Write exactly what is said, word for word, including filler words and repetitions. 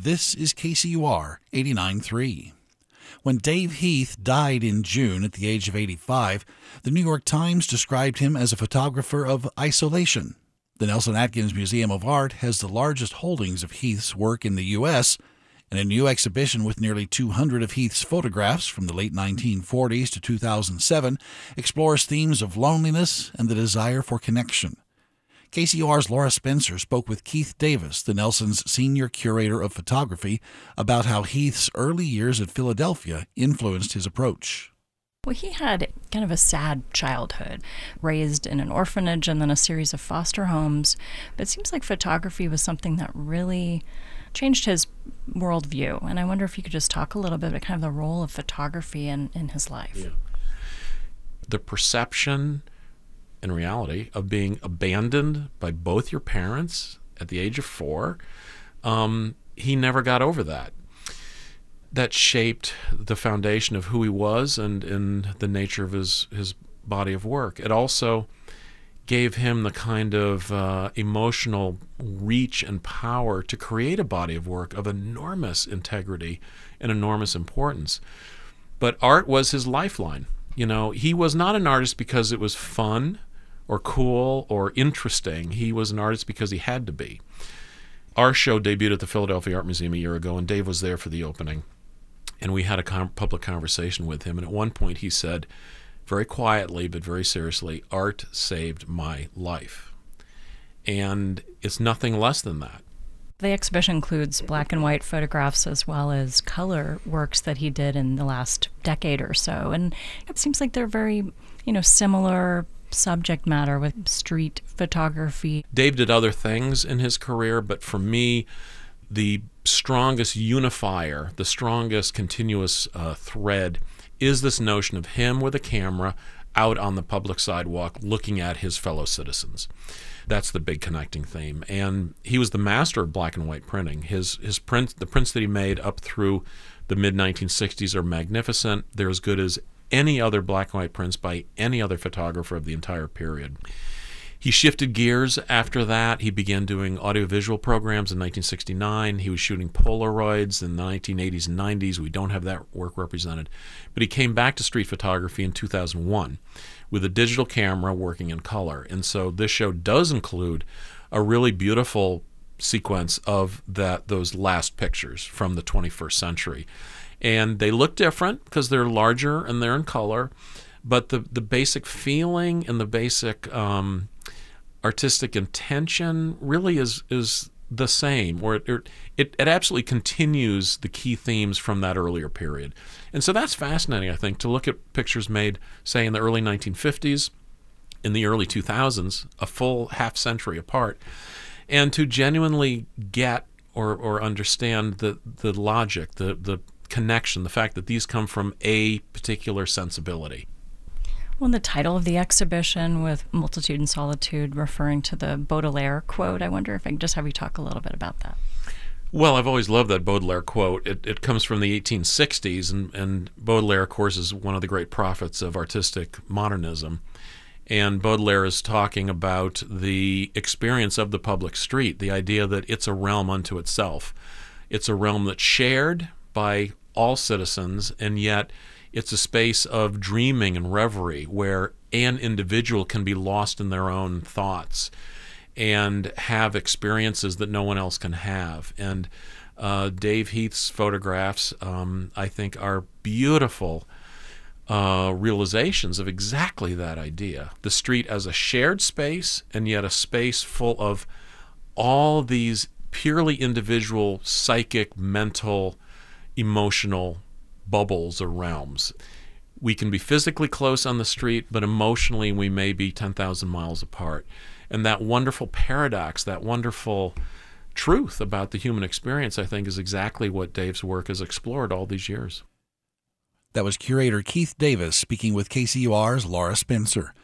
This is K C U R eighty-nine point three. When Dave Heath died in June at the age of eighty-five, the New York Times described him as a photographer of isolation. The Nelson Atkins Museum of Art has the largest holdings of Heath's work in the U S, and a new exhibition with nearly two hundred of Heath's photographs from the late nineteen forties to two thousand seven explores themes of loneliness and the desire for connection. K C U R's Laura Spencer spoke with Keith Davis, the Nelson's senior curator of photography, about how Heath's early years at Philadelphia influenced his approach. Well, he had kind of a sad childhood, raised in an orphanage and then a series of foster homes. But it seems like photography was something that really changed his worldview. And I wonder if you could just talk a little bit about kind of the role of photography in, in his life. Yeah. The perception and reality of being abandoned by both your parents at the age of four, um, he never got over that. That shaped the foundation of who he was and in the nature of his, his body of work. It also gave him the kind of uh, emotional reach and power to create a body of work of enormous integrity and enormous importance. But art was his lifeline. You know, he was not an artist because it was fun or cool or interesting. He was an artist because he had to be. Our show debuted at the Philadelphia Art Museum a year ago, and Dave was there for the opening. And we had a com- public conversation with him, and at one point he said, very quietly but very seriously, "Art saved my life." And it's nothing less than that. The exhibition includes black and white photographs as well as color works that he did in the last decade or so. And it seems like they're very, you know, similar subject matter with street photography. Dave did other things in his career, but for me, the strongest unifier, the strongest continuous uh, thread is this notion of him with a camera out on the public sidewalk looking at his fellow citizens. That's the big connecting theme. And he was the master of black and white printing. His his prints, the prints that he made up through the mid nineteen sixties are magnificent. They're as good as any other black and white prints by any other photographer of the entire period. He shifted gears after that. He began doing audiovisual programs in nineteen sixty-nine. He was shooting Polaroids in the nineteen eighties and nineties. We don't have that work represented. But he came back to street photography in two thousand one with a digital camera working in color. And so this show does include a really beautiful sequence of that those last pictures from the twenty-first century. And they look different because they're larger and they're in color, but the, the basic feeling and the basic um, artistic intention really is is the same, or it, it it absolutely continues the key themes from that earlier period. And so that's fascinating, I think, to look at pictures made, say, in the early nineteen fifties, in the early two thousands, a full half century apart, and to genuinely get or or understand the, the logic, the the connection, the fact that these come from a particular sensibility. Well, the title of the exhibition, with Multitude and Solitude, referring to the Baudelaire quote, I wonder if I can just have you talk a little bit about that. Well, I've always loved that Baudelaire quote. It, it comes from the eighteen sixties, and, and Baudelaire, of course, is one of the great prophets of artistic modernism. And Baudelaire is talking about the experience of the public street, the idea that it's a realm unto itself. It's a realm that's shared by all citizens, and yet it's a space of dreaming and reverie where an individual can be lost in their own thoughts and have experiences that no one else can have. And uh, Dave Heath's photographs, um, I think, are beautiful uh, realizations of exactly that idea. The street as a shared space, and yet a space full of all these purely individual psychic, mental, emotional bubbles or realms. We can be physically close on the street, but emotionally we may be ten thousand miles apart. And that wonderful paradox, that wonderful truth about the human experience, I think, is exactly what Dave's work has explored all these years. That was curator Keith Davis speaking with K C U R's Laura Spencer.